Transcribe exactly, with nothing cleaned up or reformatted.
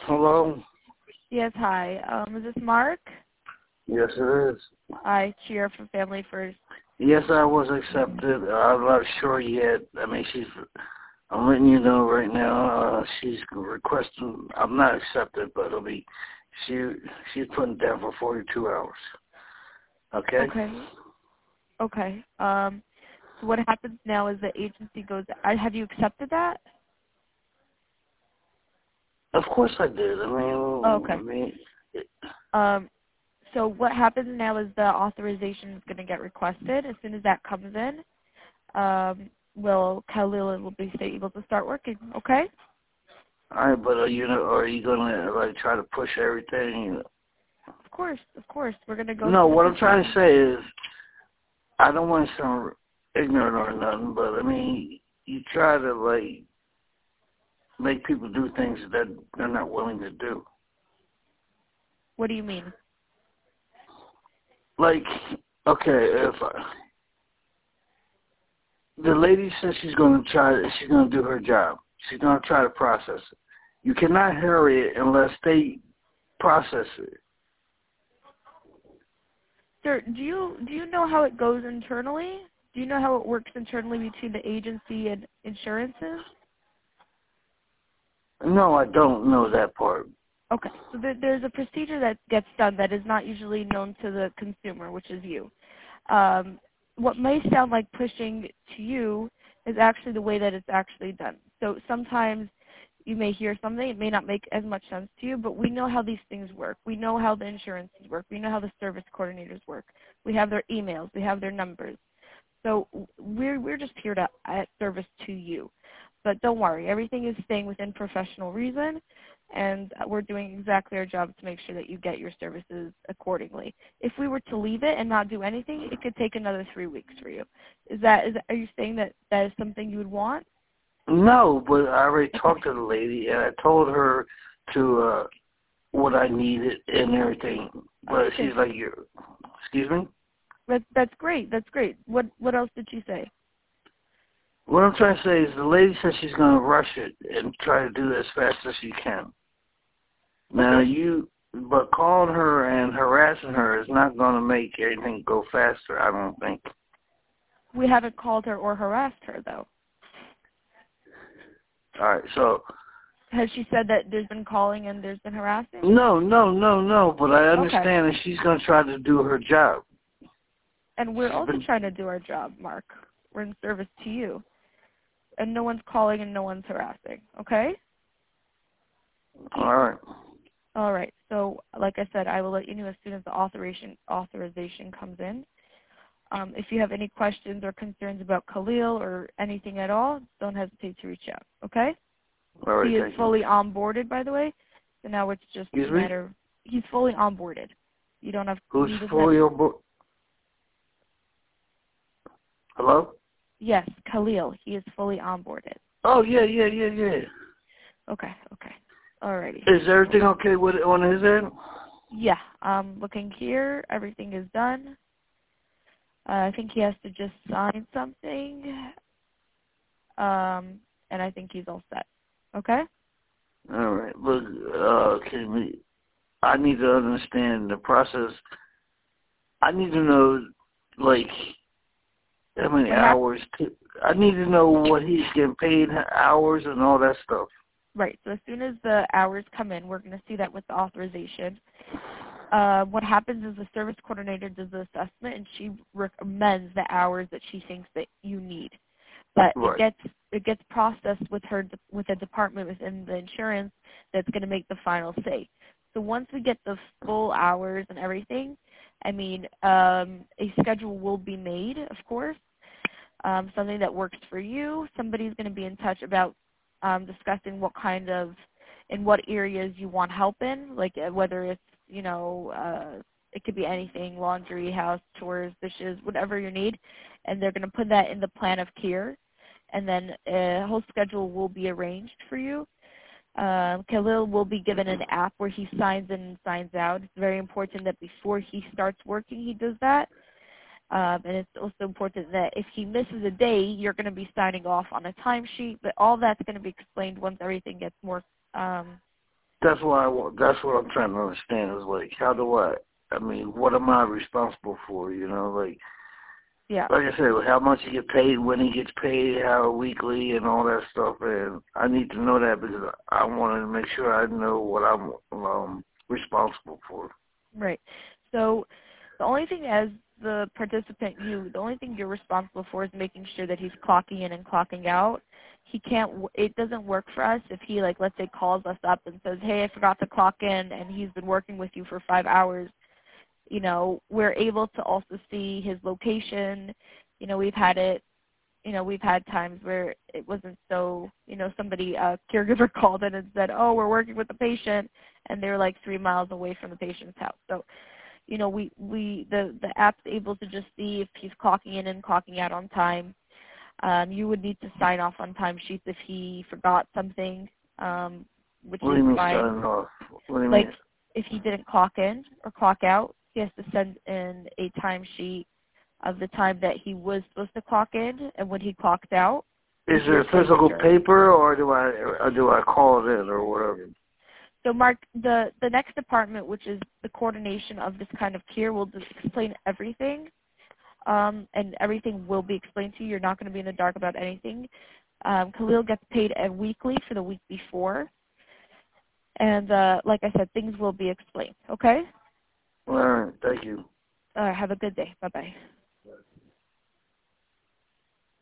Hello? Yes, hi. Um, is this Mark? Yes, it is. I cheer for Family First. Yes, I was accepted. I'm not sure yet. I mean, she's, I'm letting you know right now, uh, she's requesting, I'm not accepted, but it'll be, she, she's putting down for forty-two hours. Okay? Okay. Okay. Um, so what happens now is the agency goes, I, have you accepted that? Of course I did. I mean, Oh, okay. I mean, Um, so what happens now is the authorization is going to get requested. As soon as that comes in, um, will Khalil will be able to start working. Okay? all right, but are you, are you gonna like try to push everything? Of course, of course. We're going to go No, through the what I'm trying procedure. to say is, I don't want to sound ignorant or nothing, but I mean, you try to like make people do things that they're not willing to do. What do you mean? Like, okay, if I, the lady says she's going to try, she's going to do her job. She's going to try to process it. You cannot hurry it unless they process it. Sir, do you do you know how it goes internally? Do you know how it works internally between the agency and insurances? No, I don't know that part. Okay, so there, there's a procedure that gets done that is not usually known to the consumer, which is you. Um, what may sound like pushing to you is actually the way that it's actually done. So sometimes you may hear something, it may not make as much sense to you, but we know how these things work. We know how the insurances work. We know how the service coordinators work. We have their emails. We have their numbers. So we're, we're just here to add service to you. But don't worry, everything is staying within professional reason, and we're doing exactly our job to make sure that you get your services accordingly. If we were to leave it and not do anything, it could take another three weeks for you. Is that, is that, are you saying that that is something you would want? No, but I already Okay. talked to the lady, and I told her to uh what I needed and everything. But Okay. she's like, "You're, excuse me." That, that's great. That's great. What what else did she say? What I'm trying to say is the lady says she's going to rush it and try to do it as fast as she can. Now, Okay. you, but calling her and harassing her is not going to make anything go faster, I don't think. We haven't called her or harassed her, though. All right, so, Has she said that there's been calling and there's been harassing? no, no, no, no, but I Okay. understand that she's going to try to do her job. And we're She's also been, trying to do our job, Mark. We're in service to you. And no one's calling and no one's harassing, okay? all right. All right. So, like I said, I will let you know as soon as the authorization authorization comes in. Um, if you have any questions or concerns about Khalil or anything at all, don't hesitate to reach out, okay? All right, He is thank you. fully onboarded, by the way. So now it's just Excuse a me? matter of, he's fully onboarded. You don't have, Who's he doesn't have, fully on board? Hello? yes, Khalil, he is fully onboarded. Oh, yeah, yeah, yeah, yeah. Okay, okay. Alrighty. Is everything okay with it on his end? Yeah, um, looking here, everything is done. Uh, I think he has to just sign something, um, and I think he's all set. Okay? All right. Look, uh, can we, I need to understand the process. I need to know, like, how many What happened? hours. To, I need to know what he's getting paid, hours, and all that stuff. Right. So as soon as the hours come in, we're going to see that with the authorization. Uh, what happens is the service coordinator does the assessment, and she recommends the hours that she thinks that you need. But it Right. gets it gets processed with her with a department within the insurance that's going to make the final say. So once we get the full hours and everything, I mean, um, a schedule will be made, of course, um, something that works for you. Somebody's going to be in touch about um, discussing what kind of, in what areas you want help in, like uh, whether it's, you know, uh, it could be anything, laundry, house, chores, dishes, whatever you need. And they're going to put that in the plan of care. And then a whole schedule will be arranged for you. Um, Khalil will be given an app where he signs in and signs out. It's very important that before he starts working, he does that. Um, and it's also important that if he misses a day, you're going to be signing off on a timesheet. But all that's going to be explained once everything gets more um, that's why I want, that's what I'm trying to understand is like, how do I, I mean, what am I responsible for, you know, like, Yeah. like I said, how much he get paid, when he gets paid, how weekly, and all that stuff, and I need to know that because I wanted to make sure I know what I'm um, responsible for. Right. So the only thing as the participant, you, the only thing you're responsible for is making sure that he's clocking in and clocking out. He can't, it doesn't work for us if he, like, let's say calls us up and says, hey, I forgot to clock in, and he's been working with you for five hours. You know, we're able to also see his location. You know, we've had it, you know, we've had times where it wasn't so, you know, somebody, a caregiver called in and said, oh, we're working with the patient, and they're like three miles away from the patient's house. So, you know, we, we the, the app's able to just see if he's clocking in and clocking out on time. Um, you would need to sign off on timesheets if he forgot something, um, which What do is you mean fine. signing off? What do you Like, mean? if he didn't clock in or clock out, he has to send in a timesheet of the time that he was supposed to clock in and when he clocked out. Is there a physical signature. paper, or do I or do I call it in, or whatever? So, Mark, the, the next department, which is the coordination of this kind of care, will just explain everything, um, and everything will be explained to you. You're not going to be in the dark about anything. Um, Khalil gets paid a weekly for the week before, and uh, like I said, things will be explained. Okay? All right, thank you. All right, have a good day. Bye-bye.